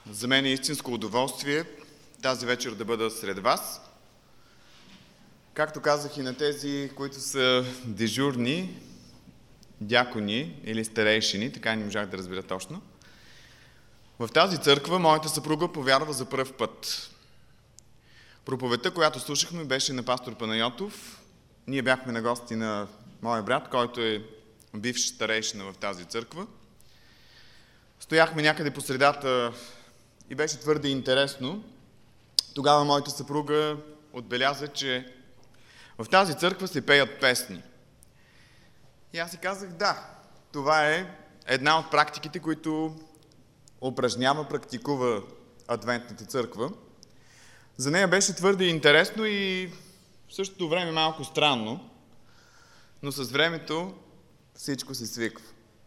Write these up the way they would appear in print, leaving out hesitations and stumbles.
За мен е истинско удоволствие тази вечер да бъда сред вас. Както казах и на тези, които са дежурни, дякони или старейшини, така не можах да разбера точно. В тази църква моята съпруга повярва за пръв път. Проповедта, която слушахме, беше на пастор Панайотов. Ние бяхме на гости на моя брат, който е бивш старейшина в тази църква. Стояхме някъде по средата и беше твърде интересно. Тогава моята съпруга отбеляза, че в тази църква се пеят песни. И аз си казах, да, това е една от практиките, които практикува Адвентната църква. За нея беше твърде интересно и в същото време малко странно, но с времето всичко се свиква.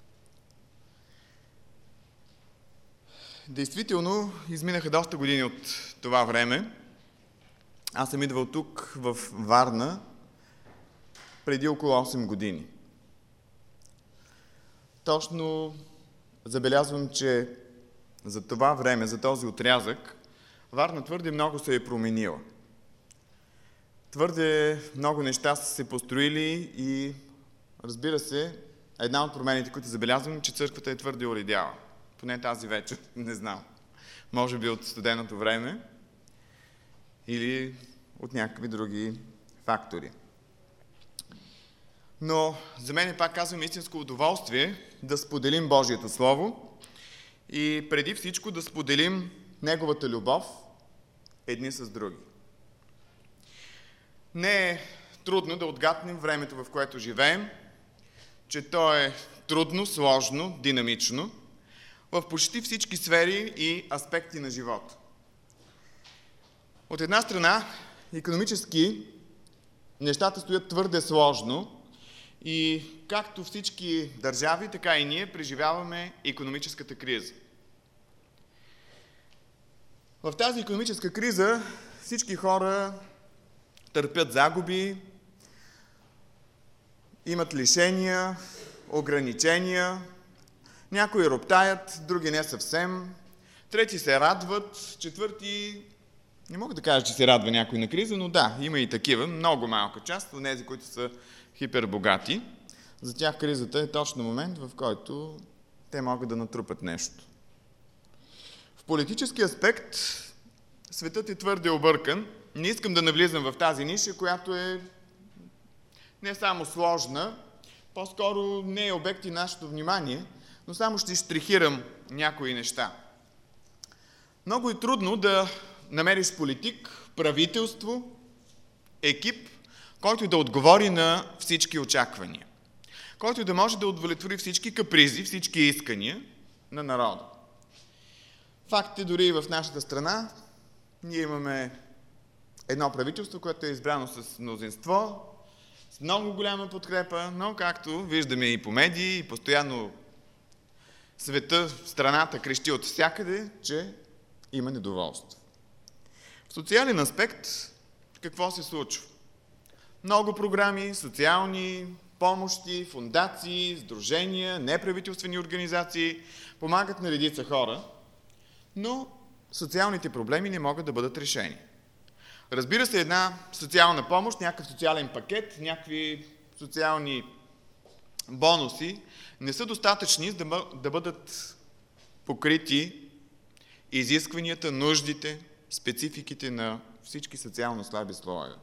Действително, изминаха доста години от това време. Аз съм идвал тук в Варна преди около 8 години. Точно забелязвам, че за това време, за този отрязък, Варна твърде много се е променила. Твърде много неща са се построили и, разбира се, една от промените, които забелязвам, че църквата е твърде оредяла. Поне тази вечер, не знам. Може би от студеното време или от някакви други фактори. Но за мен, пак казвам, истинско удоволствие да споделим Божието Слово и преди всичко да споделим Неговата любов едни с други. Не е трудно да отгатнем времето, в което живеем, че то е трудно, сложно, динамично, в почти всички сфери и аспекти на живота. От една страна, икономически нещата стоят твърде сложно и както всички държави, така и ние преживяваме икономическата криза. В тази икономическа криза всички хора търпят загуби, имат лишения, ограничения, някои роптаят, други не съвсем, трети се радват, четвърти не мога да кажа, че се радва някой на криза, но да, има и такива, много малка част от тези, които са хипербогати. За тях кризата е точно момент, в който те могат да натрупат нещо. В политически аспект светът е твърде объркан. Не искам да навлизам в тази ниша, която е не само сложна, по-скоро не е обект и нашето внимание, но само ще штрихирам някои неща. Много е трудно да намериш политик, правителство, екип, който да отговори на всички очаквания, който да може да удовлетвори всички капризи, всички искания на народа. Факт е, дори и в нашата страна, ние имаме едно правителство, което е избрано с мнозинство, с много голяма подкрепа, но както виждаме и по медии, и постоянно света, страната крещи от всякъде, че има недоволство. В социален аспект какво се случва? Много програми, социални помощи, фондации, сдружения, неправителствени организации помагат на редица хора, но социалните проблеми не могат да бъдат решени. Разбира се, една социална помощ, някакъв социален пакет, някакви социални бонуси не са достатъчни да бъдат покрити изискванията, нуждите, спецификите на всички социално слаби слоеве.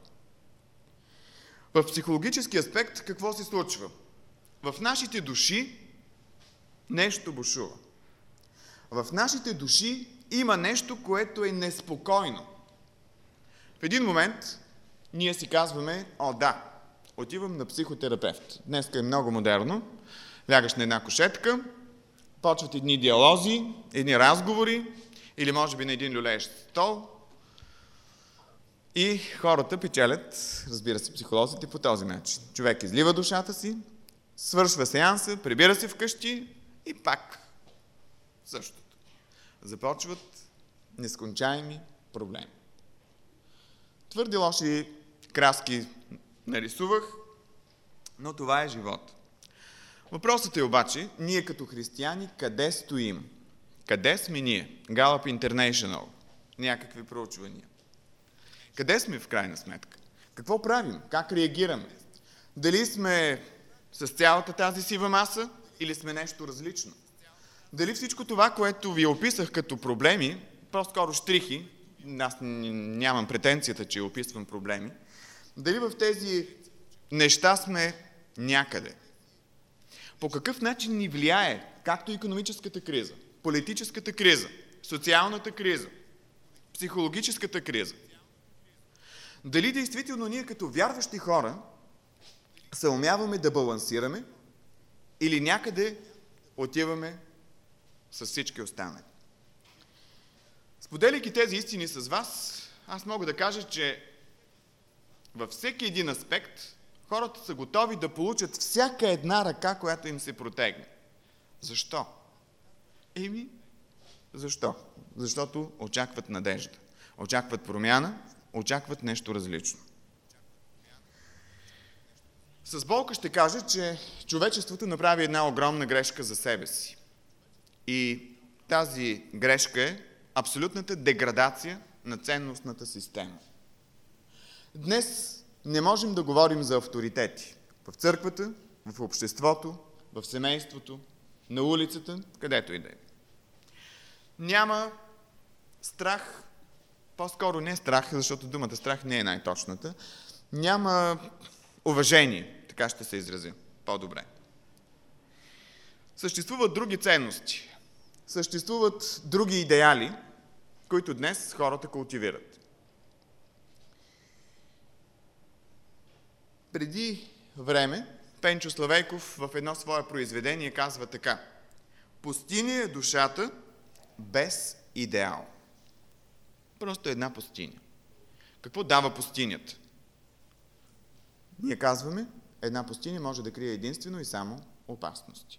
В психологически аспект какво се случва? В нашите души нещо бушува. В нашите души има нещо, което е неспокойно. В един момент ние си казваме, да, отивам на психотерапевт. Днеска е много модерно. Лягаш на една кушетка, почват едни диалози, едни разговори, или може би на един люлеещ стол. И хората печелят, разбира се, психолозите по този начин. Човек излива душата си, свършва сеанса, прибира се вкъщи и пак същото. Започват нескончаеми проблеми. Твърде лоши краски нарисувах, но това е живот. Въпросът е обаче, ние като християни къде стоим? къде сме ние? Gallup International. Някакви проучвания. Къде сме в крайна сметка? Какво правим? Как реагираме? Дали сме с цялата тази сива маса или сме нещо различно? Дали всичко това, което ви описах като проблеми, по-скоро щрихи, аз нямам претенцията, че описвам проблеми, дали в тези неща сме някъде? По какъв начин ни влияе, както икономическата криза, политическата криза, социалната криза, психологическата криза? Дали действително ние като вярващи хора се умяваме да балансираме или някъде отиваме с всички останали? Споделяйки тези истини с вас, аз мога да кажа, че във всеки един аспект хората са готови да получат всяка една ръка, която им се протегне. Защо? Защо? Защото очакват надежда, очакват промяна, очакват нещо различно. С болка ще кажа, че човечеството направи една огромна грешка за себе си. И тази грешка е абсолютната деградация на ценностната система. Днес не можем да говорим за авторитети. В църквата, в обществото, в семейството, на улицата, където и да е. Няма страх, по-скоро не страх, защото думата страх не е най-точната. Няма уважение, така ще се изразя по-добре. Съществуват други ценности. Съществуват други идеали, които днес хората култивират. Преди време Пенчо Славейков в едно свое произведение казва така: пустиня е душата без идеал. Просто една пустиня. Какво дава пустинята? Ние казваме, една пустиня може да крие единствено и само опасности.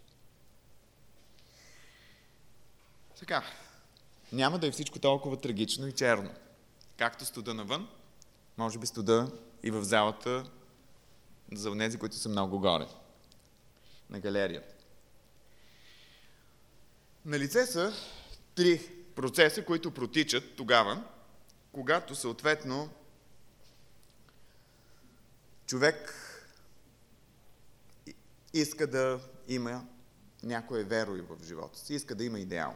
Така, няма да е всичко толкова трагично и черно. Както студа навън, може би студа и в залата за онези, които са много горе, на галерията. Налице са 3 процеса, които протичат тогава, когато съответно човек иска да има някое веро в живота си, иска да има идеал.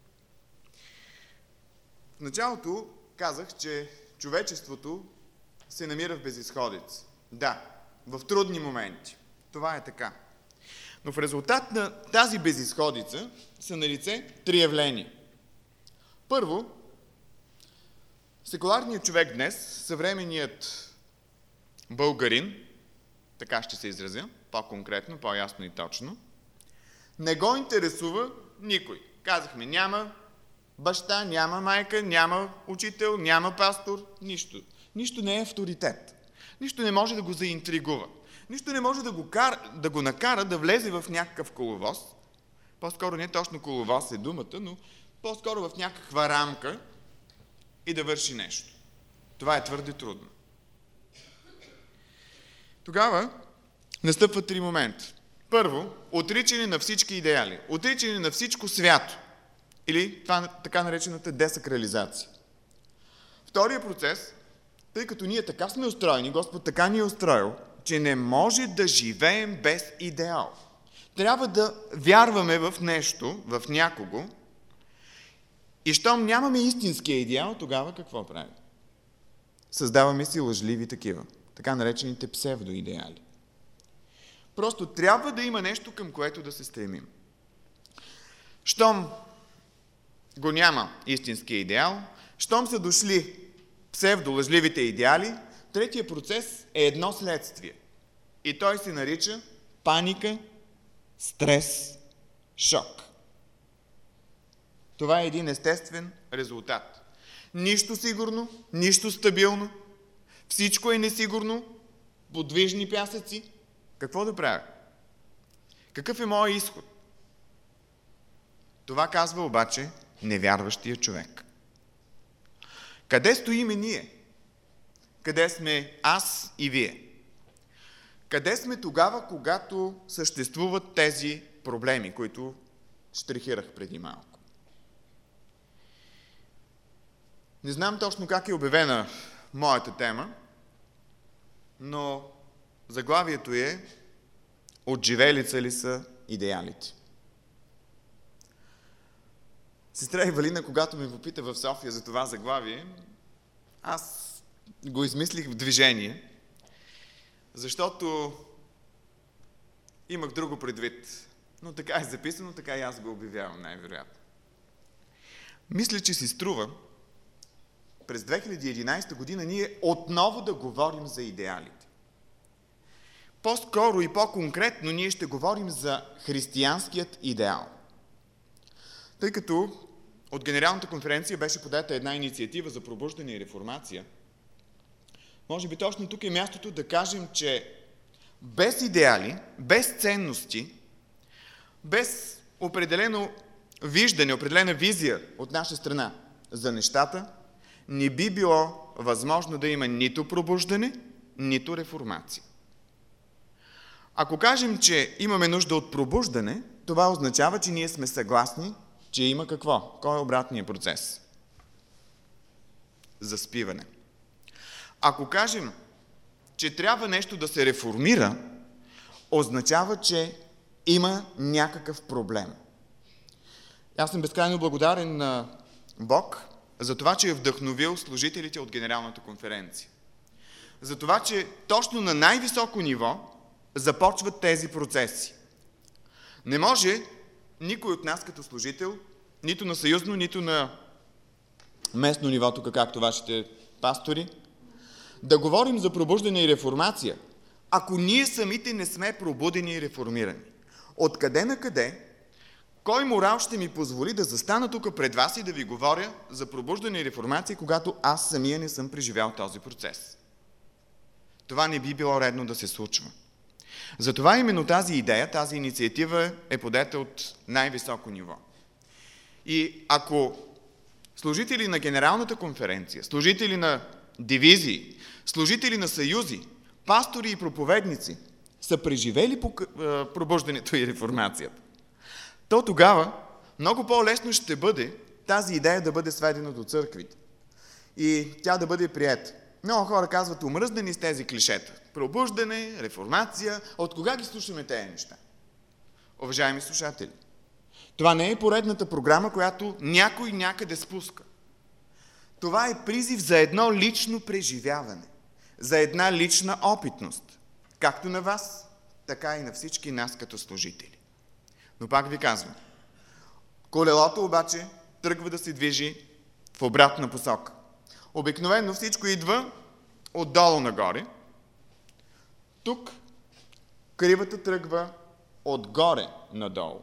В началото казах, че човечеството се намира в безизходица. Да, в трудни моменти. Това е така. Но в резултат на тази безизходица са налице 3 явления. Първо, секуларният човек днес, съвременният българин, така ще се изразя, по-конкретно, по-ясно и точно, не го интересува никой. Казахме, няма баща, няма майка, няма учител, няма пастор, нищо. Нищо не е авторитет. Нищо не може да го заинтригува. Нищо не може да го накара да влезе в някакъв коловоз. По-скоро не точно коловоз е думата, но по-скоро в някаква рамка и да върши нещо. Това е твърде трудно. Тогава настъпват 3 момента. Първо, отричане на всички идеали. Отричане на всичко свято. Или това така наречената десакрализация. Втория процес, тъй като ние така сме устроени, Господ така ни е устроил, че не може да живеем без идеал. Трябва да вярваме в нещо, в някого, и щом нямаме истинския идеал, тогава какво правим? Създаваме си лъжливи такива, така наречените псевдоидеали. Просто трябва да има нещо, към което да се стремим. Щом го няма истинския идеал, щом са дошли псевдолъжливите идеали, третия процес е едно следствие. И той се нарича паника, стрес, шок. Това е един естествен резултат. Нищо сигурно, нищо стабилно, всичко е несигурно, подвижни пясъци. Какво да правя? Какъв е моят изход? Това казва обаче невярващия човек. Къде стоиме ние? Къде сме аз и вие? Къде сме тогава, когато съществуват тези проблеми, които щрихирах преди малко? Не знам точно как е обявена моята тема, но заглавието е "Отживелица ли са идеалите?" Сестра Ивалина, когато ме попита в София за това заглавие, аз го измислих в движение, защото имах друго предвид. Но така е записано, така и аз го обявявам най-вероятно. Мисля, че си струва през 2011 година ние отново да говорим за идеалите. По-скоро и по-конкретно ние ще говорим за християнският идеал. Тъй като от Генералната конференция беше подета една инициатива за пробуждане и реформация, може би точно тук е мястото да кажем, че без идеали, без ценности, без определено виждане, определена визия от наша страна за нещата, не би било възможно да има нито пробуждане, нито реформация. Ако кажем, че имаме нужда от пробуждане, това означава, че ние сме съгласни, че има какво? Кой е обратният процес? Заспиване. Ако кажем, че трябва нещо да се реформира, означава, че има някакъв проблем. Аз съм безкрайно благодарен на Бог за това, че е вдъхновил служителите от Генералната конференция. За това, че точно на най-високо ниво започват тези процеси. Не може никой от нас като служител, нито на съюзно, нито на местно ниво, тук както вашите пастори, да говорим за пробуждане и реформация, ако ние самите не сме пробудени и реформирани. Откъде на къде? Кой морал ще ми позволи да застана тук пред вас и да ви говоря за пробуждане и реформация, когато аз самия не съм преживял този процес? Това не би било редно да се случва. Затова именно тази идея, тази инициатива е подета от най-високо ниво. И ако служители на Генералната конференция, служители на дивизии, служители на съюзи, пастори и проповедници са преживели пробуждането и реформацията, то тогава много по-лесно ще бъде тази идея да бъде сведена до църквите и тя да бъде приета. Много хора казват: омръзнени с тези клишета. Пробуждане, реформация. От кога ги слушаме тези неща? Уважаеми слушатели, това не е поредната програма, която някой някъде спуска. Това е призив за едно лично преживяване, за една лична опитност, както на вас, така и на всички нас като служители. Но пак ви казвам, колелото обаче тръгва да се движи в обратна посока. Обикновено всичко идва отдолу нагоре. Тук кривата тръгва отгоре надолу.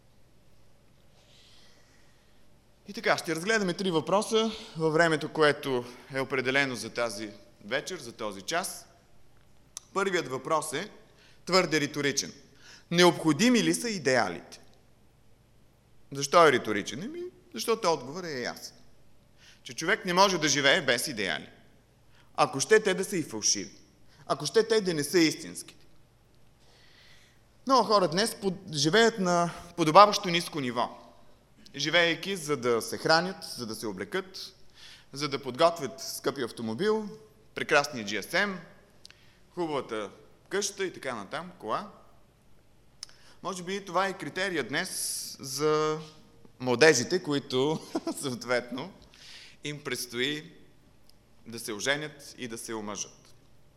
И така, ще разгледаме 3 въпроса във времето, което е определено за тази вечер, за този час. Първият въпрос е твърде риторичен. Необходими ли са идеалите? Защо е риторичен? Защото отговорът е ясен. Че човек не може да живее без идеали. Ако ще те да са и фалшиви. Ако ще те да не са истински. Много хора днес живеят на подобаващо ниско ниво. Живеейки за да се хранят, за да се облекат, за да подготвят скъпи автомобил, прекрасния GSM, хубавата къща и така натам, кола. Може би това е критерия днес за младежите, които съответно им предстои да се оженят и да се омъжат.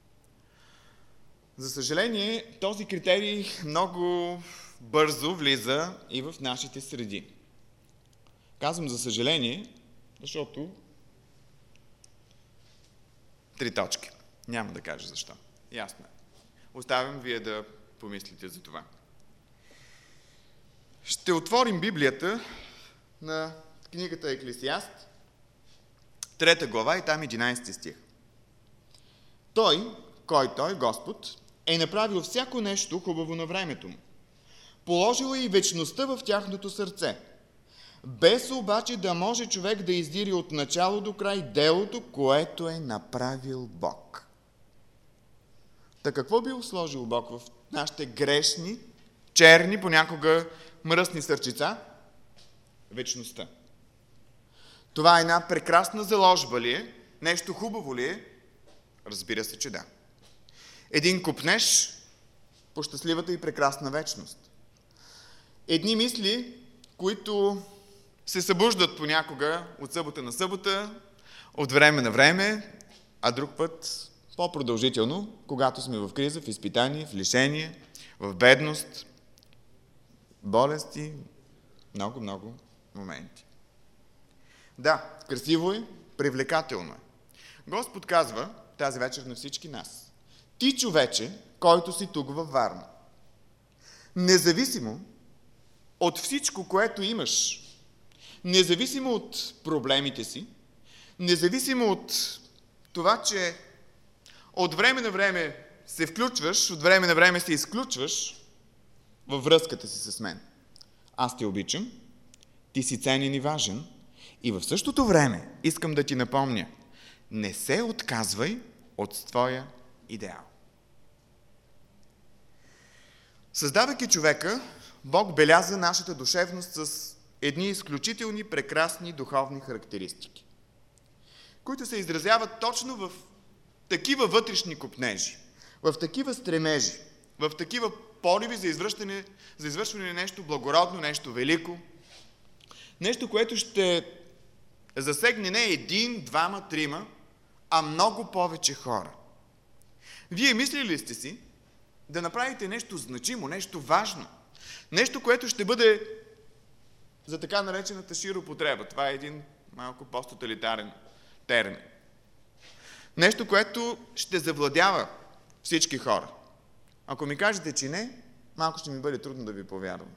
За съжаление, този критерий много бързо влиза и в нашите среди. Казвам за съжаление, защото 3 точки. Няма да кажа защо. Ясно е. Оставям вие да помислите за това. Ще отворим Библията на книгата Еклесиаст, 3 глава и там 11 стих. Той, Господ, е направил всяко нещо хубаво на времето му. Положил е и вечността в тяхното сърце, без обаче да може човек да издири от начало до край делото, което е направил Бог. Та какво бил сложил Бог в нашите грешни, черни, понякога мръсни сърчица? Вечността. Това една прекрасна заложба ли е? Нещо хубаво ли е? Разбира се, че да. Един копнеж по щастливата и прекрасна вечност. Едни мисли, които се събуждат понякога от събота на събота, от време на време, а друг път по-продължително, когато сме в криза, в изпитание, в лишение, в бедност, болести, много моменти. Да, красиво е, привлекателно е. Господ казва тази вечер на всички нас: ти, човече, който си тук във Варна, независимо от всичко, което имаш, независимо от проблемите си, независимо от това, че от време на време се включваш, от време на време се изключваш във връзката си с мен. Аз те обичам, ти си ценен и важен и в същото време искам да ти напомня: не се отказвай от твоя идеал. Създавайки човека, Бог беляза нашата душевност с едни изключителни, прекрасни духовни характеристики, които се изразяват точно в такива вътрешни копнежи, в такива стремежи, в такива пориви за извършване на нещо благородно, нещо велико, нещо, което ще засегне не един, двама, трима, а много повече хора. Вие мислили ли сте си да направите нещо значимо, нещо важно, нещо, което ще бъде за така наречената широпотреба? Това е един малко по-тоталитарен термин. Нещо, което ще завладява всички хора. Ако ми кажете, че не, малко ще ми бъде трудно да ви повярвам.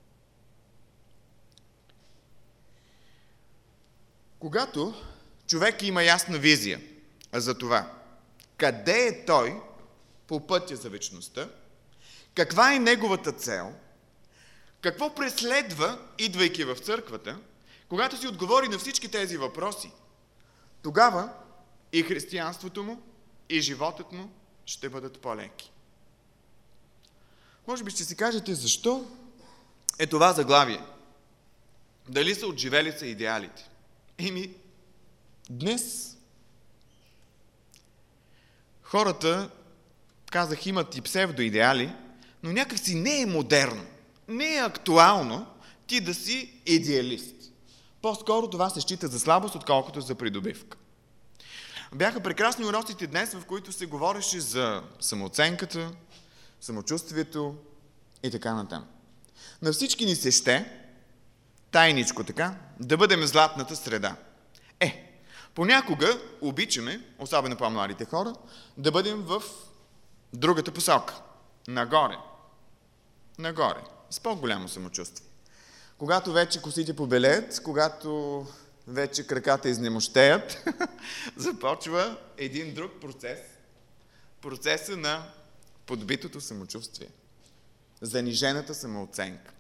Когато човек има ясна визия за това, къде е той по пътя за вечността, каква е неговата цел, какво преследва, идвайки в църквата, когато си отговори на всички тези въпроси, тогава и християнството му, и животът му ще бъдат по-леки. Може би ще си кажете, защо е това заглавие? Дали са отживели са идеалите? Днес хората, казах, имат и псевдоидеали, но някакси не е модерно, не е актуално ти да си идеалист. По-скоро това се счита за слабост, отколкото за придобивка. Бяха прекрасни уроците днес, в които се говореше за самооценката, самочувствието и така натам. На всички ни се ще, тайничко така, да бъдем златната среда. Понякога обичаме, особено по-младите хора, да бъдем в другата посока. Нагоре. Нагоре. С по-голямо самочувствие. Когато вече косите побелеят, когато вече краката изнемощеят, започва един друг процес. Процеса на подбитото самочувствие. Занижената самооценка.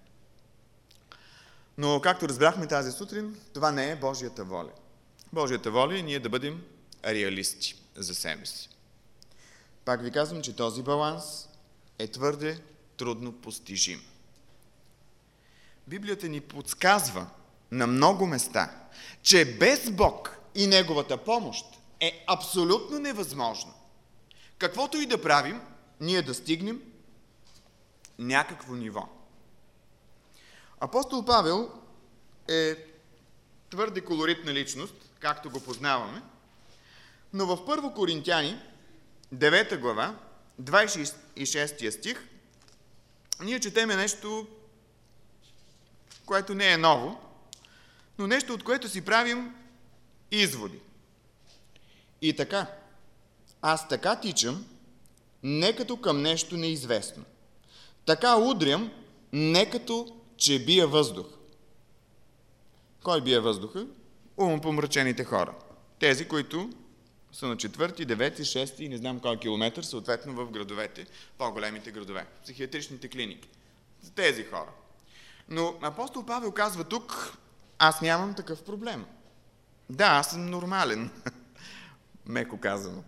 Но, както разбрахме тази сутрин, това не е Божията воля. Божията воля е ние да бъдем реалисти за себе си. Пак ви казвам, че този баланс е твърде трудно постижим. Библията ни подсказва на много места, че без Бог и Неговата помощ е абсолютно невъзможно каквото и да правим, ние да стигнем някакво ниво. Апостол Павел е твърде колоритна личност, както го познаваме, но в 1 Коринтяни, 9 глава, 26 стих, ние четеме нещо, което не е ново, но нещо, от което си правим изводи. И така, аз така тичам, не като към нещо неизвестно. Така удрям, не като че бия въздух. Кой бие въздуха? Умопомрачените хора. Тези, които са на 4, 9, 6 и не знам кой километър, съответно в градовете, по-големите градове, психиатричните клиники. За тези хора. Но апостол Павел казва тук, аз нямам такъв проблем. Да, аз съм нормален, меко казано.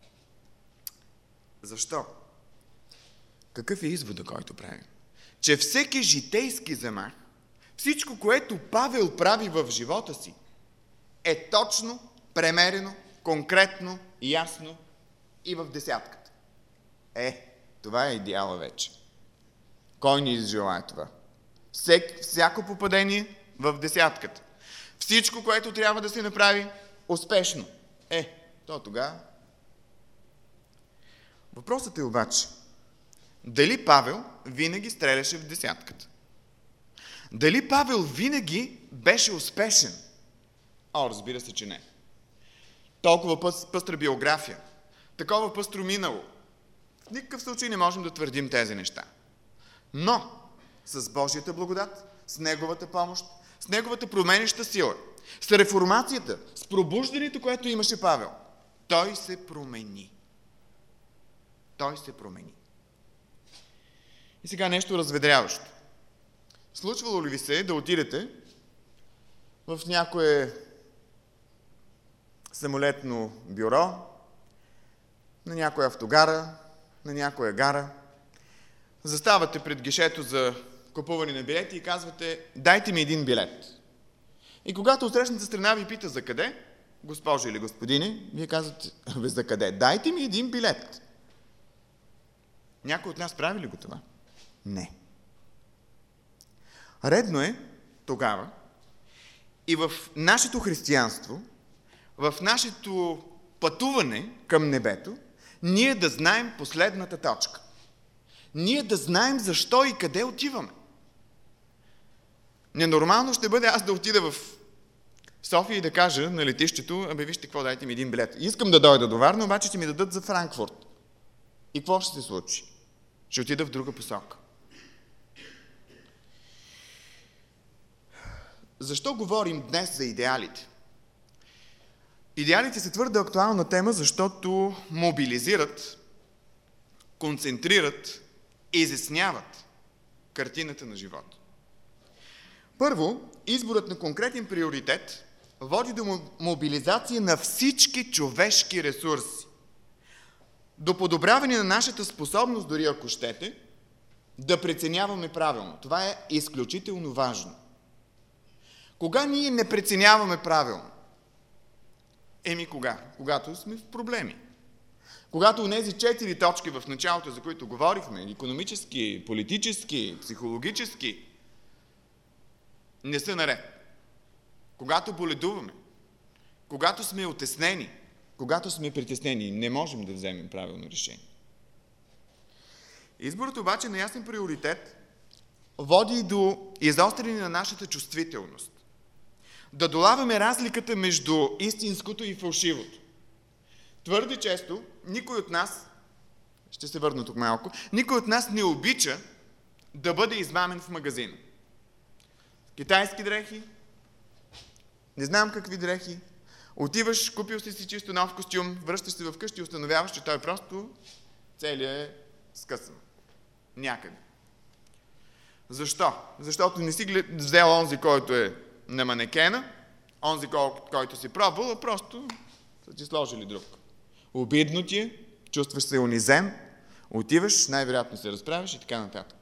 Защо? Какъв е извода, който правим? Че всеки житейски замах, всичко, което Павел прави в живота си, е точно, премерено, конкретно, ясно и в десятката. Това е идеала вече. Кой ни изжелая това? Всяко попадение в десятката. Всичко, което трябва да се направи успешно. То тогава. Въпросът е обаче, дали Павел винаги стреляше в десятката? Дали Павел винаги беше успешен? Разбира се, че не. Толкова пъстра биография, такова пъстро минало. В никакъв случай не можем да твърдим тези неща. Но с Божията благодат, с Неговата помощ, с Неговата променяща сила, с реформацията, с пробуждането, което имаше Павел, той се промени. Той се промени. И сега нещо разведряващо. Случвало ли ви се да отидете в някое самолетно бюро, на някоя автогара, на някоя гара, заставате пред гишето за купуване на билети и казвате: дайте ми един билет. И когато отсрещната страна ви пита за къде, госпожо или господине, вие казвате: за къде? Дайте ми един билет. Някой от нас прави ли го това? Не. Редно е тогава и в нашето християнство, в нашето пътуване към небето, ние да знаем последната точка. Ние да знаем защо и къде отиваме. Ненормално ще бъде аз да отида в София и да кажа на летището: вижте какво, дайте ми един билет. Искам да дойда до Варна, обаче ще ми дадат за Франкфурт. И какво ще се случи? Ще отида в друга посока. Защо говорим днес за идеалите? Идеалите са твърде актуална тема, защото мобилизират, концентрират, изясняват картината на живота. Първо, изборът на конкретен приоритет води до мобилизация на всички човешки ресурси, до подобряване на нашата способност, дори ако щете, да преценяваме правилно. Това е изключително важно. Кога ние не преценяваме правилно? Кога? Когато сме в проблеми. Когато онези 4 точки в началото, за които говорихме, икономически, политически, психологически, не са наред. Когато боледуваме, когато сме отеснени, когато сме притеснени, не можем да вземем правилно решение. Изборът обаче на ясен приоритет води до изостряне на нашата чувствителност. Да долавяме разликата между истинското и фалшивото. Твърде често никой от нас, ще се върна тук малко, никой от нас не обича да бъде измамен в магазина. Китайски дрехи, не знам какви дрехи, отиваш, купил си чисто нов костюм, връщаш се вкъщи и установяваш, че той просто целият е скъсан. Някъде. Защо? Защото не си взел онзи, който е на манекена, онзи, който си пробвал, а просто са ти сложили друг. Обидно ти е, чувстваш се унизен, отиваш, най-вероятно се разправиш и така нататък.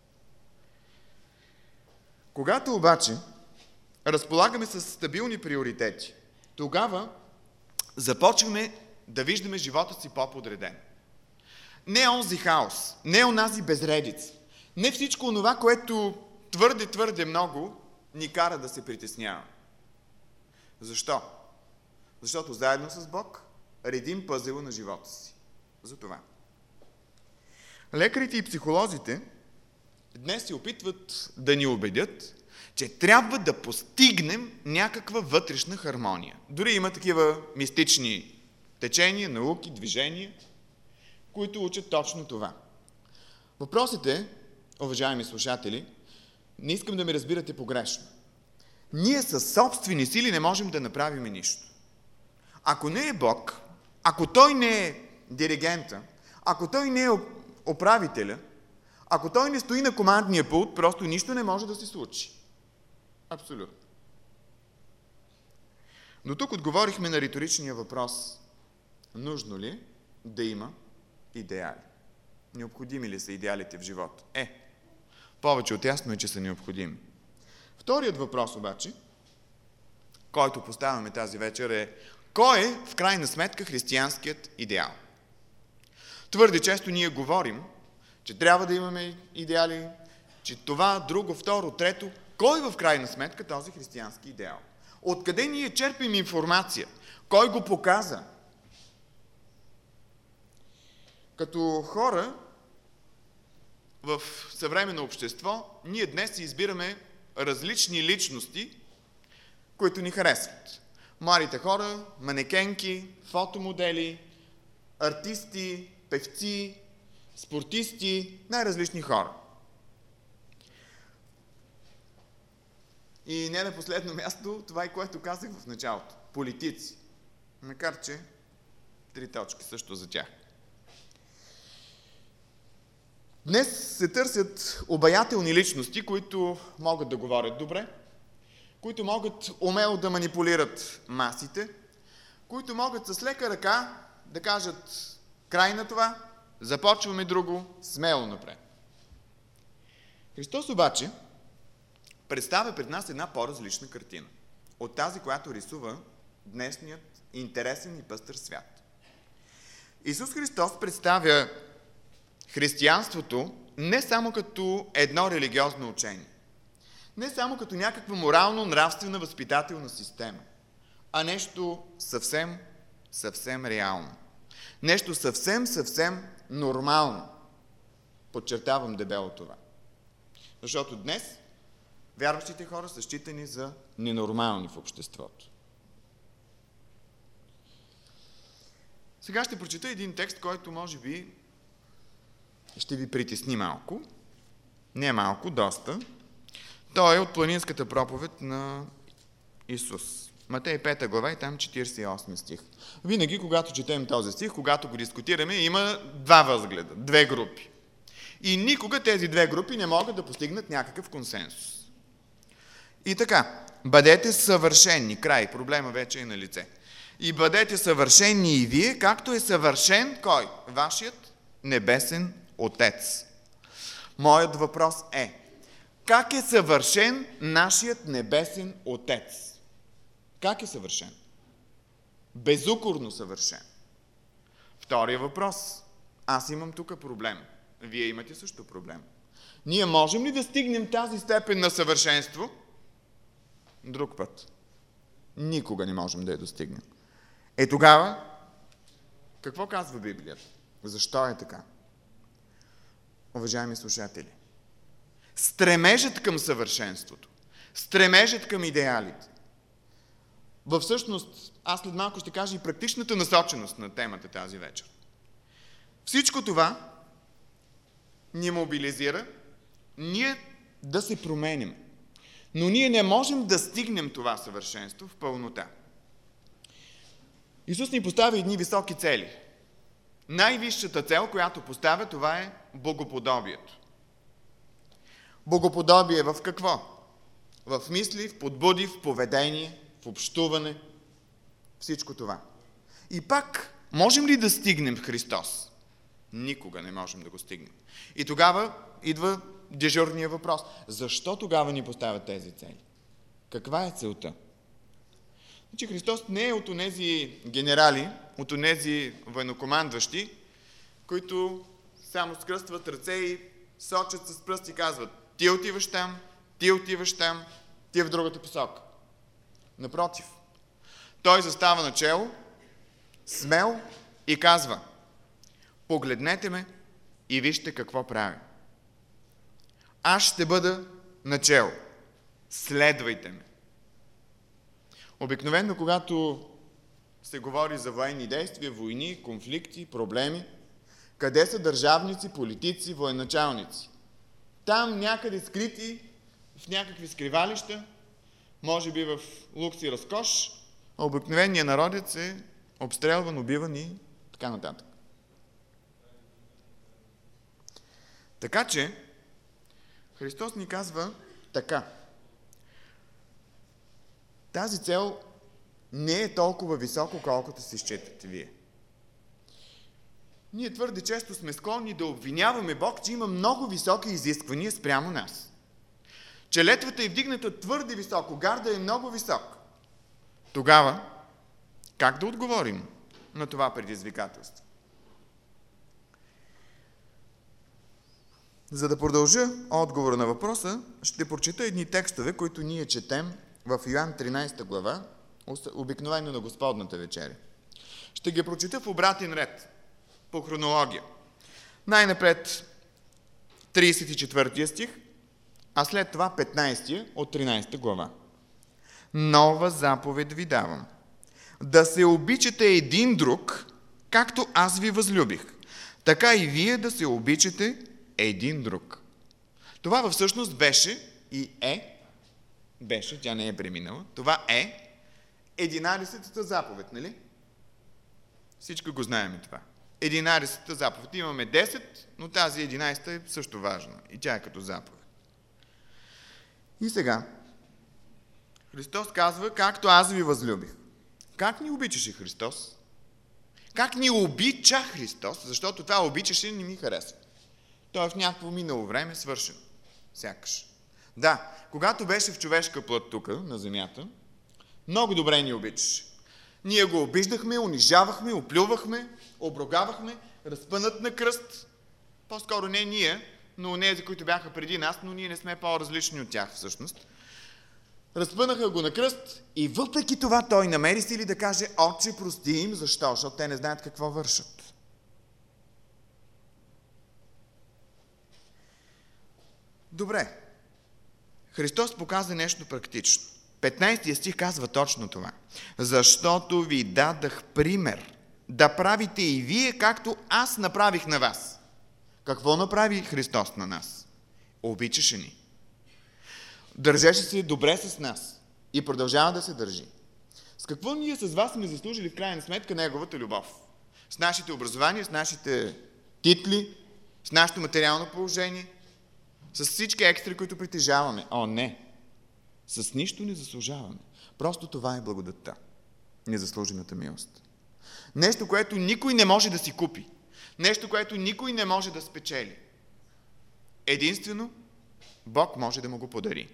Когато обаче разполагаме с стабилни приоритети, тогава започваме да виждаме живота си по-подреден. Не онзи хаос, не онази безредица, не всичко онова, което твърде много ни кара да се притесняваме. Защо? Защото заедно с Бог редим пъзела на живота си. Затова. Лекарите и психолозите днес се опитват да ни убедят, че трябва да постигнем някаква вътрешна хармония. Дори има такива мистични течения, науки, движения, които учат точно това. Въпросът е, уважаеми слушатели, не искам да ме разбирате погрешно. Ние със собствени сили не можем да направим нищо. Ако не е Бог, ако Той не е диригента, ако Той не е управителя, ако Той не стои на командния пулт, просто нищо не може да се случи. Абсолютно. Но тук отговорихме на риторичния въпрос: нужно ли да има идеали? Необходими ли са идеалите в живота? Повече от ясно е, че са необходими. Вторият въпрос обаче който поставяме тази вечер е: кой е в крайна сметка християнският идеал? Твърде често ние говорим, че трябва да имаме идеали, че това, друго, второ, трето. Кой в крайна сметка този християнски идеал? Откъде ние черпим информация? Кой го показа? Като хора в съвременно общество, ние днес си избираме различни личности, които ни харесват. Младите хора, манекенки, фотомодели, артисти, певци, спортисти, най-различни хора. И не на последно място, това е което казах в началото. Политици. Макар че 3 точки също за тях. Днес се търсят обаятелни личности, които могат да говорят добре, които могат умело да манипулират масите, които могат с лека ръка да кажат: край на това, започваме друго, смело напред. Христос обаче представя пред нас една по-различна картина от тази, която рисува днешният интересен и пъстър свят. Исус Христос представя християнството не само като едно религиозно учение, не само като някаква морално-нравствена възпитателна система, а нещо съвсем реално. Нещо съвсем нормално. Подчертавам дебело това. Защото днес вярващите хора са считани за ненормални в обществото. Сега ще прочета един текст, който може би ще ви притесни малко. Не малко, доста. Той е от планинската проповед на Исус. Матей 5 глава и там 48 стих. Винаги, когато четем този стих, когато го дискутираме, има 2 възгледа, 2 групи. И никога тези 2 групи не могат да постигнат някакъв консенсус. И така, бъдете съвършени. Край, проблема вече е на лице. И бъдете съвършени и вие, както е съвършен кой? Вашият небесен Отец. Моят въпрос е: как е съвършен нашият небесен Отец? Как е съвършен? Безукорно съвършен. Втория въпрос. Аз имам тук проблем. Вие имате също проблем. Ние можем ли да стигнем тази степен на съвършенство? Друг път. Никога не можем да я достигнем. Тогава, какво казва Библията? Защо е така? Уважаеми слушатели, стремежът към съвършенството, стремежът към идеалите, всъщност, аз след малко ще кажа и практичната насоченост на темата тази вечер. Всичко това ни мобилизира ние да се променим. Но ние не можем да стигнем това съвършенство в пълнота. Исус ни поставя едни високи цели. Най-висшата цел, която поставя, това е богоподобието. Богоподобие в какво? В мисли, в подбуди, в поведение, в общуване. Всичко това. И пак, можем ли да стигнем в Христос? Никога не можем да го стигнем. И тогава идва дежурния въпрос. Защо тогава ни поставят тези цели? Каква е целта? Значи Христос не е от онези генерали, от онези военнокомандващи, които само скръстват ръце и сочат с пръст и казват: ти отиваш там, ти отиваш там, ти в другата посока. Напротив, той застава начело, смел и казва: погледнете ме и вижте какво правя. Аз ще бъда начело. Следвайте ме. Обикновено, когато се говори за военни действия, войни, конфликти, проблеми, къде са държавници, политици, военачалници? Там някъде скрити, в някакви скривалища, може би в лукс и разкош, а обикновеният народец е обстрелван, убиван и така нататък. Така че, Христос ни казва така: тази цел не е толкова високо, колкото се считате вие. Ние твърде често сме склонни да обвиняваме Бог, че има много високи изисквания спрямо нас. Че летвата е вдигната твърде високо, гарда е много висок. Тогава, как да отговорим на това предизвикателство? За да продължа отговора на въпроса, ще прочета едни текстове, които ние четем в Йоан 13 глава, обикновено на Господната вечеря. Ще ги прочета в обратен ред, по хронология. Най-напред 34 стих, а след това 15 от 13 глава. Нова заповед ви давам. Да се обичате един друг, както аз ви възлюбих. Така и вие да се обичате един друг. Това всъщност беше и беше, тя не е преминала, това е 11-та заповед, нали? Всички го знаем това. 11-та заповед. Имаме 10, но тази 11-та е също важна. И тя е като заповед. И сега, Христос казва, както аз ви възлюбих. Как ни обичаше Христос? Как ни обича Христос? Защото това обичаше не ми харесва. То е в някакво минало време свършено. Сякаш. Да, когато беше в човешка плът тук, на земята, много добре ни обичаше. Ние го обиждахме, унижавахме, оплювахме, обругавахме, разпънат на кръст. По-скоро не ние, но онези, които бяха преди нас, но ние не сме по-различни от тях всъщност. Разпънаха го на кръст и въпреки това той намери сили да каже: Отче, прости им. Защо? Защото те не знаят какво вършат. Добре. Христос показа нещо практично. 15 стих казва точно това. Защото ви дадах пример да правите и вие, както аз направих на вас. Какво направи Христос на нас? Обичаше ни. Държеше се добре с нас и продължава да се държи. С какво ние с вас сме заслужили в крайна сметка неговата любов? С нашите образования, с нашите титли, с нашето материално положение, с всички екстри, които притежаваме. О, не! С нищо не заслужаваме. Просто това е благодатта. Незаслужената милост. Нещо, което никой не може да си купи. Нещо, което никой не може да спечели. Единствено Бог може да му го подари.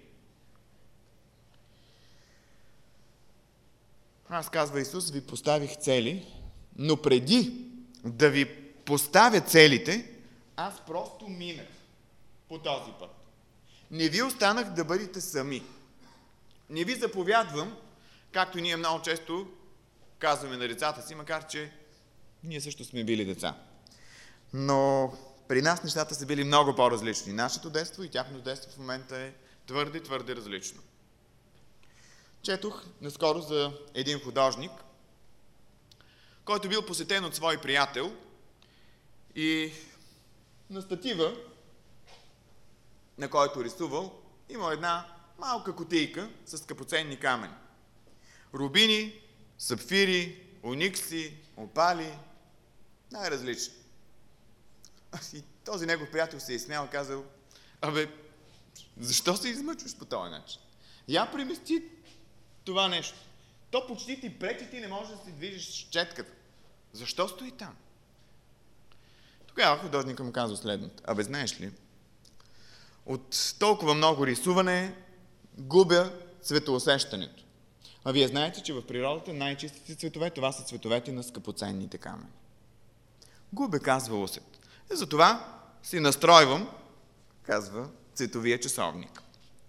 Аз, казва Исус, ви поставих цели, но преди да ви поставя целите, аз просто минах по този път. Не ви останах да бъдете сами. Не ви заповядвам, както ние много често казваме на децата си, макар че ние също сме били деца. Но при нас нещата са били много по-различни. Нашето детство и тяхното детство в момента е твърде различно. Четох наскоро за един художник, който бил посетен от свой приятел и на статива, на който рисувал, има една малка кутийка с скъпоценни камъни. Рубини, сапфири, оникси, опали, най-различни. И този негов приятел се е смял и казал: защо се измъчваш по този начин? Я премести това нещо. То почти ти прети, ти не можеш да си движиш с четката. Защо стои там? Тогава художника му казва следното: знаеш ли, от толкова много рисуване губя цветоусещането. А вие знаете, че в природата най-чистите цветове, това са цветовете на скъпоценните камъни. Губя, казва усет. И затова си настройвам, казва цветовия часовник.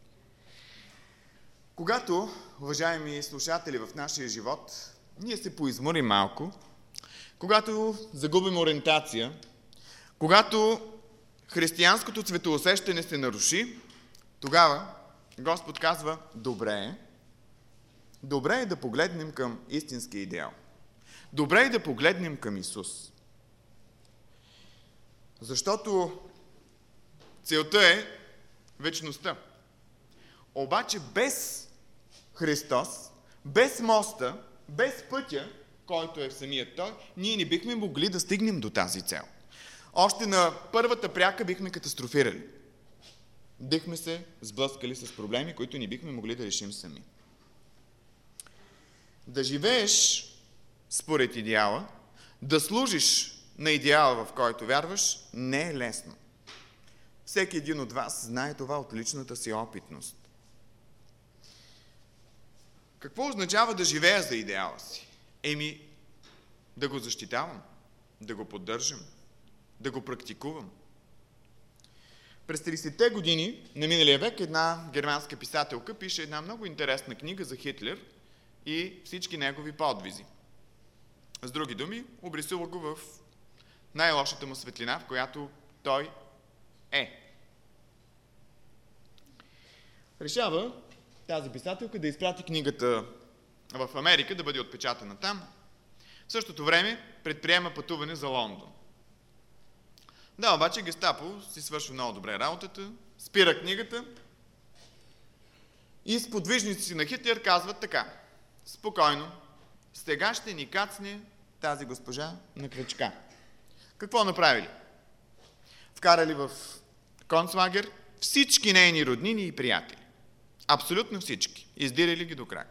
Когато, уважаеми слушатели, в нашия живот, ние се поизморим малко, когато загубим ориентация, когато християнското цветоусещане се наруши, тогава Господ казва: добре е да погледнем към истинския идеал. Добре е да погледнем към Исус. Защото целта е вечността. Обаче без Христос, без моста, без пътя, който е самият Той, ние не бихме могли да стигнем до тази цел. Още на първата пряка бихме катастрофирали. Бихме се сблъскали с проблеми, които не бихме могли да решим сами. Да живееш според идеала, да служиш на идеала, в който вярваш, не е лесно. Всеки един от вас знае това от личната си опитност. Какво означава да живея за идеала си? Да го защитавам, да го поддържам, да го практикувам. През 30-те години на миналия век една германска писателка пише една много интересна книга за Хитлер и всички негови подвизи. С други думи, обрисува го в най-лошата му светлина, в която той е. Решава тази писателка да изпрати книгата в Америка, да бъде отпечатана там. В същото време предприема пътуване за Лондон. Да, обаче Гестапо си свършва много добре работата, спира книгата и сподвижници на Хитлер казват така: спокойно, сега ще ни кацне тази госпожа на кръчка. Какво направили? Вкарали в концлагер всички нейни роднини и приятели. Абсолютно всички. Издирали ги до край.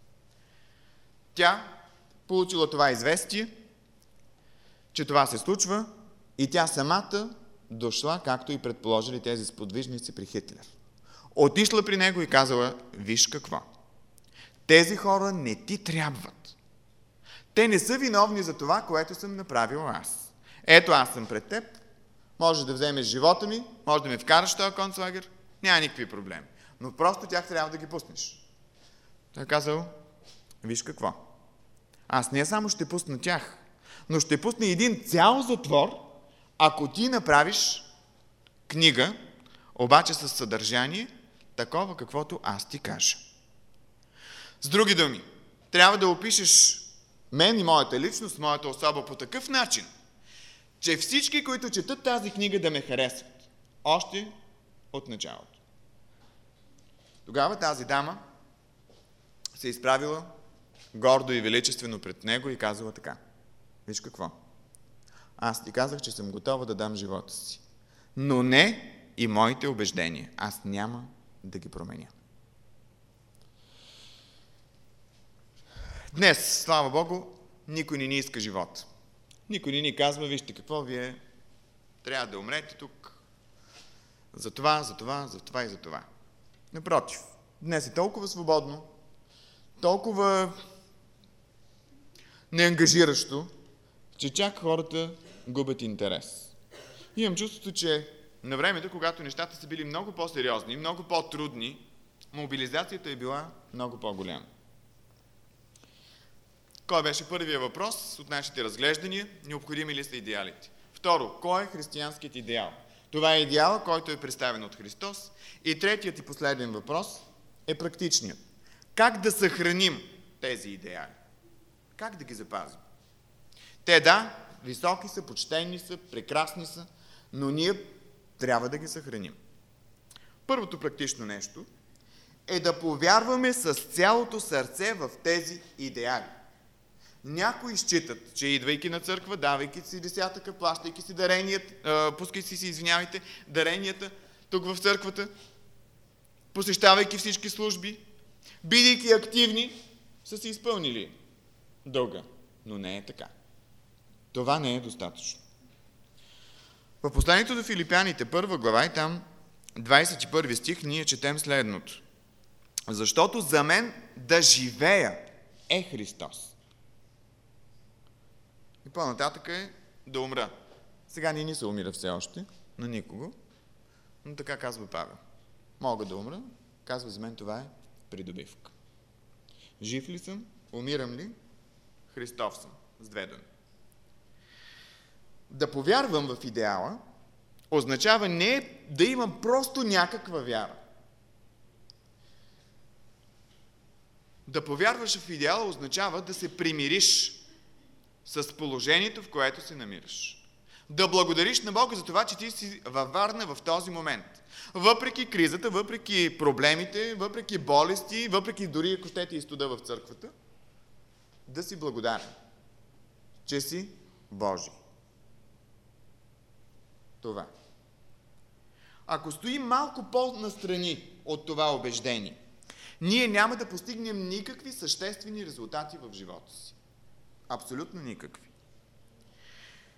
Тя получила това известие, че това се случва, и тя самата дошла, както и предположили тези сподвижници при Хитлер. Отишла при него и казала: виж какво, тези хора не ти трябват. Те не са виновни за това, което съм направила аз. Ето, аз съм пред теб, можеш да вземеш живота ми, можеш да ме вкараш в този концлагер, няма никакви проблеми. Но просто тях трябва да ги пуснеш. Той казал: виж какво, аз не само ще пусна тях, но ще пусна един цял затвор, ако ти направиш книга, обаче с съдържание, такова каквото аз ти кажа. С други думи, трябва да опишеш мен и моята личност, моята особа по такъв начин, че всички, които четат тази книга, да ме харесват. Още от началото. Тогава тази дама се изправила гордо и величествено пред него и казала така: виж какво, аз ти казах, че съм готова да дам живота си, но не и моите убеждения. Аз няма да ги променя. Днес, слава Богу, никой не ни иска живот. Никой не ни казва: вижте какво, вие трябва да умрете тук за това, за това, за това и за това. Напротив, днес е толкова свободно, толкова неангажиращо, че чак хората губят интерес. Имам чувството, че на времето, когато нещата са били много по-сериозни, много по-трудни, мобилизацията е била много по-голяма. Кой беше първият въпрос от нашите разглеждания? Необходими ли са идеалите? Второ, кой е християнският идеал? Това е идеал, който е представен от Христос. И третият и последен въпрос е практичният. Как да съхраним тези идеали? Как да ги запазим? Те, да, високи са, почтени са, прекрасни са, но ние трябва да ги съхраним. Първото практично нещо е да повярваме с цялото сърце в тези идеали. Някои считат, че идвайки на църква, давайки си десятъка, плащайки си даренията, пускайки си, даренията тук в църквата, посещавайки всички служби, бидейки активни, са си изпълнили дълга. Но не е така. Това не е достатъчно. В посланието до Филипяните, 1 глава и там 21 стих, ние четем следното: защото за мен да живея е Христос. И по-нататък е да умра. Сега не ни се умира все още, на никого, но така казва Павел. Мога да умра, казва, за мен това е придобивка. Жив ли съм, умирам ли, Христов съм, с две думи. Да повярвам в идеала означава не да имам просто някаква вяра. Да повярваш в идеала означава да се примириш с положението, в което се намираш. Да благодариш на Бога за това, че ти си във Варна в този момент. Въпреки кризата, въпреки проблемите, въпреки болести, въпреки дори ако щете и студа в църквата, да си благодарен, че си Божий. Това. Ако стоим малко по-настрани от това убеждение, ние няма да постигнем никакви съществени резултати в живота си. Абсолютно никакви.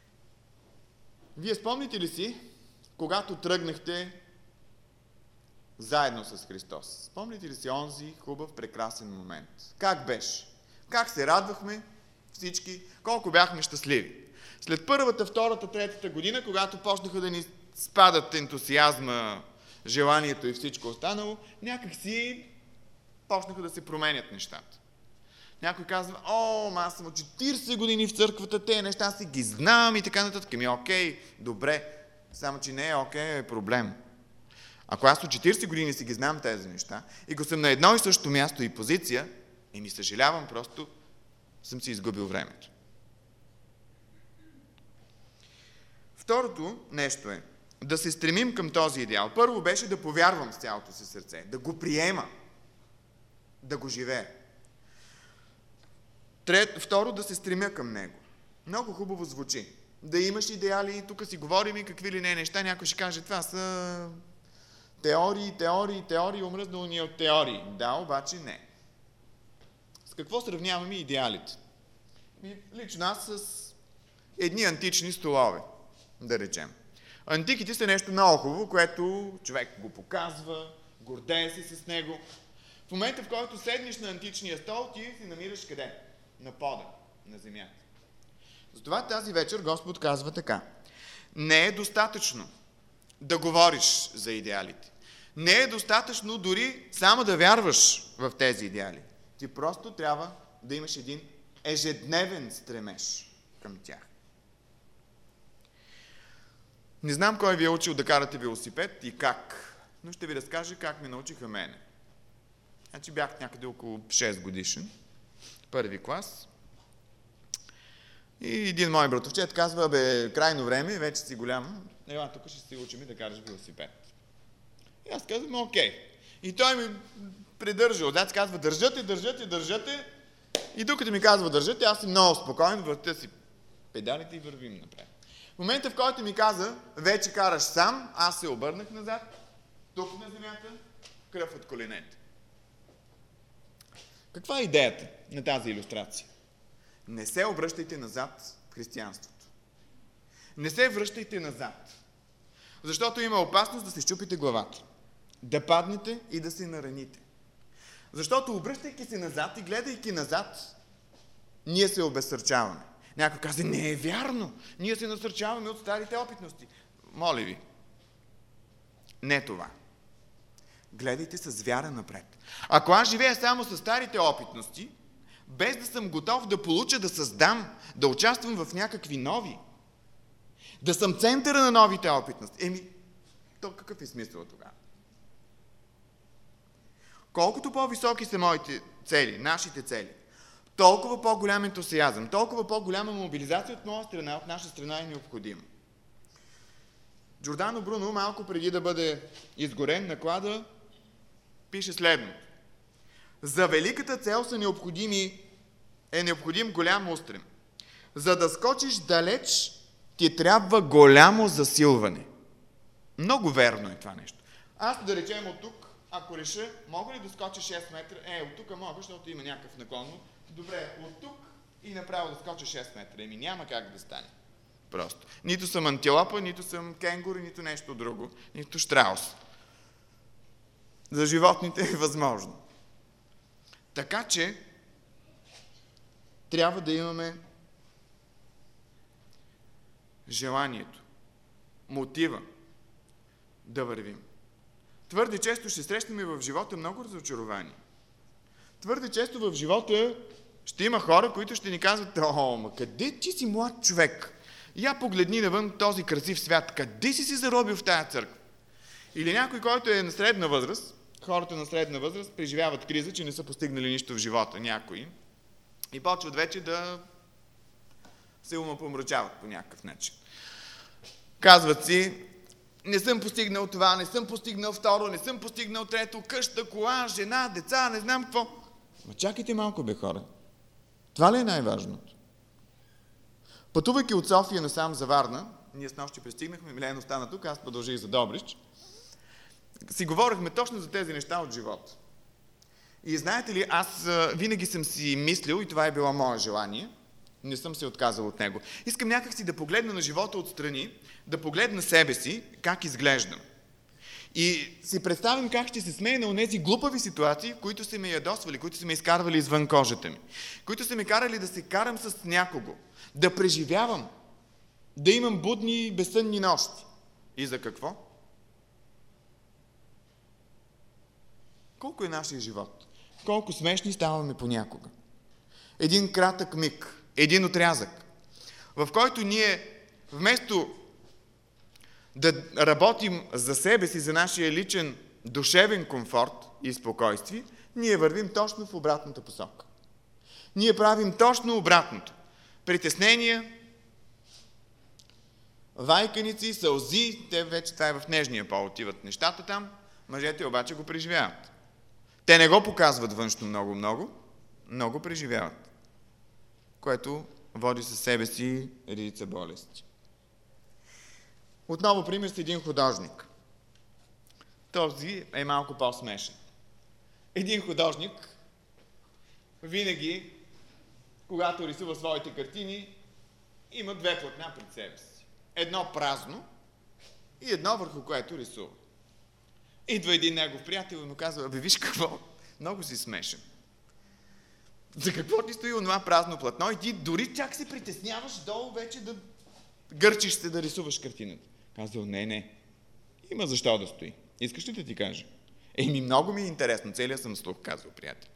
Вие спомните ли си, когато тръгнахте заедно с Христос. Спомните ли си онзи хубав, прекрасен момент? Как беше? Как се радвахме всички? Колко бяхме щастливи? След първата, втората, третата година, когато почнаха да ни спадат ентусиазма, желанието и всичко останало, някак си почнаха да се променят нещата. Някой казва, аз съм от 40 години в църквата, те неща си ги знам и така нататък. Окей, добре, само че не е окей, е проблем. Ако аз от 40 години си ги знам тези неща и го съм на едно и също място и позиция, ми съжалявам, просто съм си изгубил времето. Второто нещо е да се стремим към този идеал. Първо беше да повярвам с цялото си сърце, да го приема, да го живея. Второ, да се стремя към него. Много хубаво звучи. Да имаш идеали, тук си говорим и какви ли не неща, някой ще каже, това са теории, омръзнало ни от теории. Да, обаче не. С какво сравняваме идеалите? Лично аз с едни антични столове, да речем. Антиките са нещо много хубаво, което човек го показва, гордее се с него. В момента, в който седнеш на античния стол, ти си намираш къде? На пода, на земята. Затова тази вечер Господ казва така. Не е достатъчно да говориш за идеалите. Не е достатъчно дори само да вярваш в тези идеали. Ти просто трябва да имаш един ежедневен стремеж към тях. Не знам кой ви е учил да карате велосипед и как, но ще ви разкажа как ме научиха мене. Значи бях някъде около 6 годишен, първи клас. И един мой братовчет казва, крайно време, вече си голям, ела тук ще си учим да караш велосипед. И аз казвам, окей. И той ми придържа, отзад казва, държате. И докато ми казва държате, аз съм много спокоен, въртя си педалите и вървим напред. В момента, в който ми каза, вече караш сам, аз се обърнах назад, тук на земята, кръв от коленете. Каква е идеята на тази илюстрация? Не се обръщайте назад в християнството. Не се връщайте назад. Защото има опасност да се счупите главата. Да паднете и да се нараните. Защото обръщайки се назад и гледайки назад, ние се обезсърчаваме. Някой каза, не е вярно. Ние се насърчаваме от старите опитности. Моля ви, не това. Гледайте с вяра напред. Ако аз живея само с старите опитности, без да съм готов да получа, да създам, да участвам в някакви нови, да съм центъра на новите опитности, то какъв е смисъл тогава? Колкото по-високи са моите цели, нашите цели, толкова по-голям ентусиазъм, толкова по-голяма мобилизация от моя страна, от наша страна е необходима. Джордано Бруно, малко преди да бъде изгорен на клада, пише следното. За великата цел е необходим голям устрем. За да скочиш далеч, ти трябва голямо засилване. Много верно е това нещо. Аз да речем от тук, ако реша, мога ли да скоча 6 метра? От тук мога, защото има някакъв наклонно. Добре, от тук и направо да скоча 6 метра. Няма как да стане. Просто. Нито съм антилопа, нито съм кенгур, нито нещо друго. Нито щраус. За животните е възможно. Така че трябва да имаме желанието, мотива да вървим. Твърде често ще срещаме в живота много разочарования. Твърде често в живота ще има хора, които ще ни казват, ма къде ти си млад човек? Я погледни навън този красив свят. Къде си заробил в тая църква? Или някой, който е на средна възраст, хората на средна възраст преживяват криза, че не са постигнали нищо в живота, някои, и почват вече да се умопомрачават по някакъв начин. Казват си, не съм постигнал това, не съм постигнал второ, не съм постигнал трето, къща, кола, жена, деца, не знам какво. Ма чакайте малко, бе, хора. Това ли е най-важното? Пътувайки от София насам за Варна, ние с нощи пристигнахме, Милена остана тук, аз продължих за Добрич, си говорихме точно за тези неща от живота. И знаете ли, аз винаги съм си мислил, и това е било мое желание, не съм се отказал от него. Искам някак си да погледна на живота отстрани, да погледна себе си, как изглеждам. И си представим как ще се смея на онези глупави ситуации, които са ме ядосвали, които са ме изкарвали извън кожата ми, които са ме карали да се карам с някого, да преживявам, да имам будни и безсънни нощи. И за какво? Колко е нашия живот? Колко смешни ставаме понякога? Един кратък миг, един отрязък, в който ние вместо да работим за себе си, за нашия личен душевен комфорт и спокойствие, ние вървим точно в обратната посока. Ние правим точно обратното. Притеснения, вайканици, сълзи, те вече това е в нежния пол, отиват нещата там, мъжете обаче го преживяват. Те не го показват външно много, но го преживяват, което води със себе си редица болести. Отново пример с един художник. Този е малко по-смешен. Един художник винаги, когато рисува своите картини, има две платна пред себе си. Едно празно и едно върху което рисува. Идва един негов приятел и му казва: виж какво, много си смешен. За какво ти стои онова празно платно и ти дори чак се притесняваш долу вече да гърчиш се да рисуваш картината. Казал: не, има защо да стои. Искаш ли да ти кажа? Много ми е интересно, целият съм слух, казва приятел.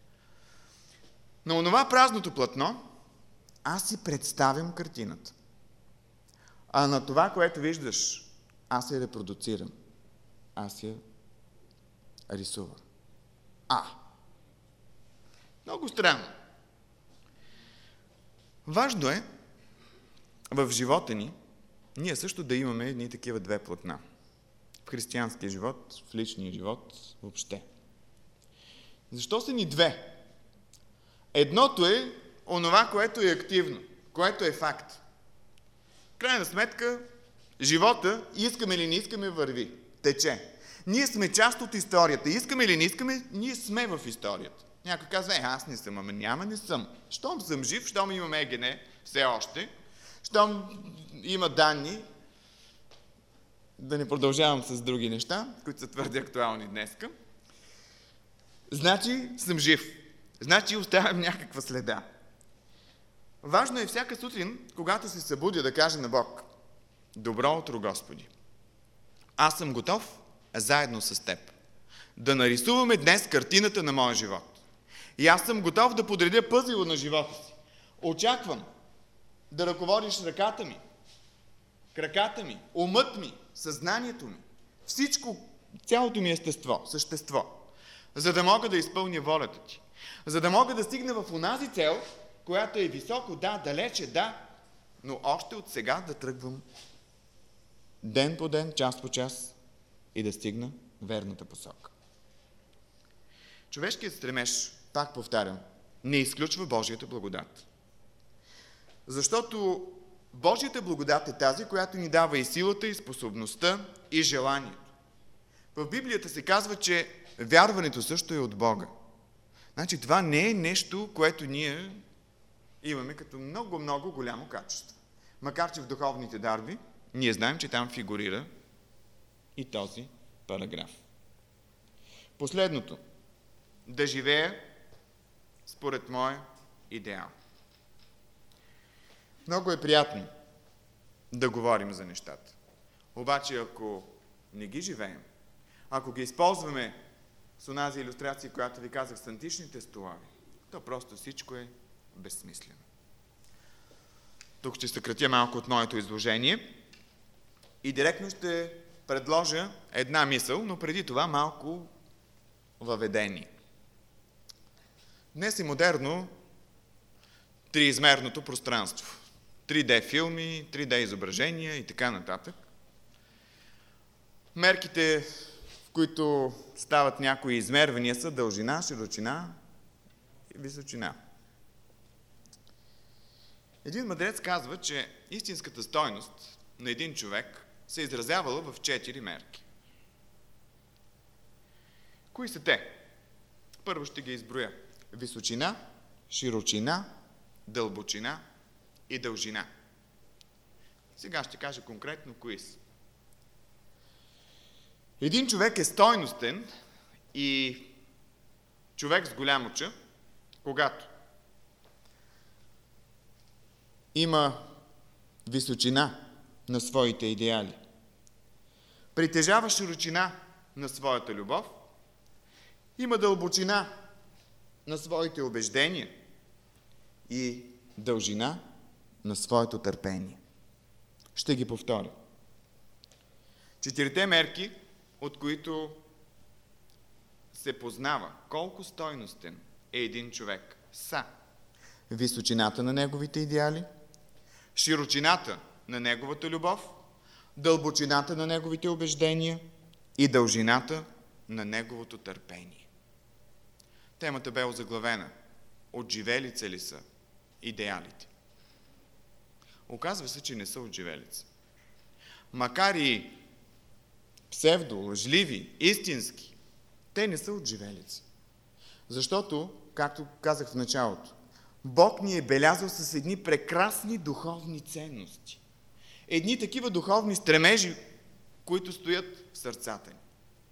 На онова празното платно аз си представям картината. А на това, което виждаш, аз я репродуцирам. Аз я рисувам. Много странно. Важно е в живота ни ние също да имаме едни такива две платна. В християнския живот, в личния живот, въобще. Защо са ни две? Едното е онова, което е активно, което е факт. В крайна сметка, живота, искаме или не искаме, върви, тече. Ние сме част от историята. Искаме или не искаме, ние сме в историята. Някой казва: аз не съм, не съм. Щом съм жив, щом имам ЕГН, все още, щом има данни, да не продължавам с други неща, които са твърде актуални днеска, значи съм жив. Значи оставям някаква следа. Важно е всяка сутрин, когато се събудя, да кажа на Бог: добро утро, Господи! Аз съм готов, заедно с Теб, да нарисуваме днес картината на моя живот. И аз съм готов да подредя пъзела на живота си. Очаквам да ръководиш ръката ми, краката ми, умът ми, съзнанието ми, всичко, цялото ми същество, за да мога да изпълня волята Ти. За да мога да стигна в онази цел, която е високо, да, далече, да, но още от сега да тръгвам ден по ден, час по час и да стигна верната посока. Човешкият стремеж, пак повтарям, не изключва Божията благодат. Защото Божията благодат е тази, която ни дава и силата, и способността, и желанието. В Библията се казва, че вярването също е от Бога. Значи това не е нещо, което ние имаме като много голямо качество. Макар че в духовните дарби ние знаем, че там фигурира и този параграф. Последното. Да живея според моя идеал. Много е приятно да говорим за нещата. Обаче ако не ги живеем, ако ги използваме с онази илюстрация, която ви казах с античните столави, то просто всичко е безсмислено. Тук ще съкратя малко от моето изложение и директно ще предложа една мисъл, но преди това малко въведение. Днес е модерно триизмерното пространство. 3D филми, 3D изображения и така нататък. Мерките, в които стават някои измервания, са дължина, широчина и височина. Един мъдрец казва, че истинската стойност на един човек се изразявала в 4 мерки. Кои са те? Първо ще ги изброя. Височина, широчина, дълбочина и дължина. Сега ще кажа конкретно кои са. Един човек е стойностен и човек с голям очи, когато има височина на своите идеали, притежава широчина на своята любов, има дълбочина на своите убеждения и дължина на своето търпение. Ще ги повторя. 4 мерки, от които се познава колко стойностен е един човек, са височината на неговите идеали, широчината на неговата любов, дълбочината на неговите убеждения и дължината на неговото търпение. Темата бе озаглавена: отживелица ли са идеалите? Оказва се, че не са отживелица. Макар и псевдо, лъжливи, истински, те не са отживелица. Защото, както казах в началото, Бог ни е белязал с едни прекрасни духовни ценности. Едни такива духовни стремежи, които стоят в сърцата ни.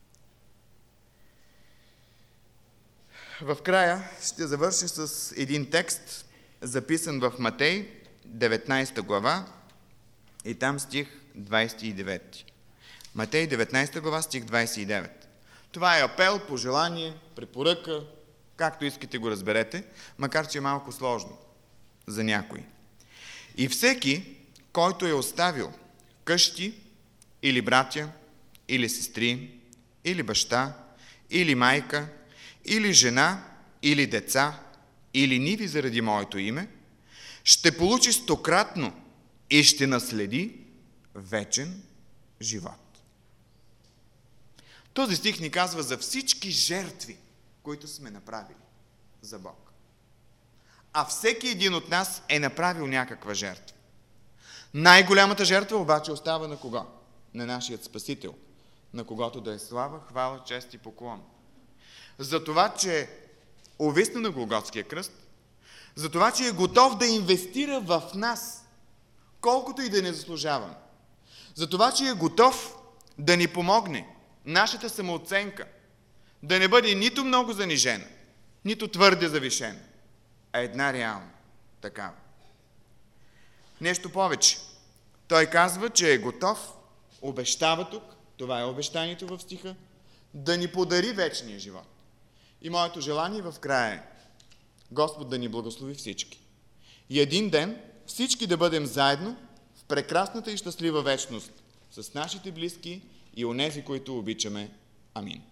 В края ще завърша с един текст, записан в Матей, 19 глава, и там стих 29. Матей, 19 глава, стих 29. Това е апел, пожелание, препоръка, както искате го разберете, макар че е малко сложно за някой. И всеки, който е оставил къщи, или братя, или сестри, или баща, или майка, или жена, или деца, или ниви заради моето име, ще получи 100-кратно и ще наследи вечен живот. Този стих ни казва за всички жертви, които сме направили за Бог. А всеки един от нас е направил някаква жертва. Най-голямата жертва обаче остава на кого? На нашият Спасител, на когото да е слава, хвала, чест и поклон. За това, че увисна на Голготския кръст, за това, че е готов да инвестира в нас, колкото и да не заслужаваме. За това, че е готов да ни помогне нашата самооценка да не бъде нито много занижена, нито твърде завишена, а една реална такава. Нещо повече. Той казва, че е готов, обещава тук, това е обещанието в стиха, да ни подари вечния живот. И моето желание в края е Господ да ни благослови всички. И един ден всички да бъдем заедно в прекрасната и щастлива вечност с нашите близки и онези, които обичаме. Амин.